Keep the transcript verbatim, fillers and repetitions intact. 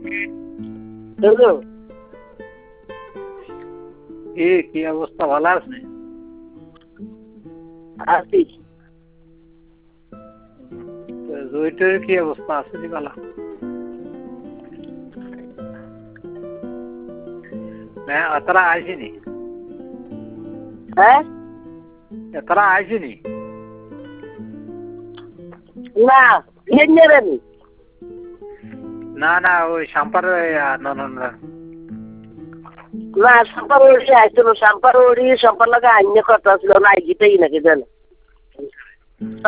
কি অবস্থা, ভালো আছে? আছি। জয়িতের কি অবস্থা আছে? ভালো তারা আইসিনি? হ্যাঁ, তারা আইসিনি? না ইঞ্জিনিয়ারি না না ওই সাম্পার না না সম্পার ওড়ি আসছিল, সম্পার ওড়ি সম্পার লাগে আইনে কথা ছিল না, আইজিতেই নাকি জানো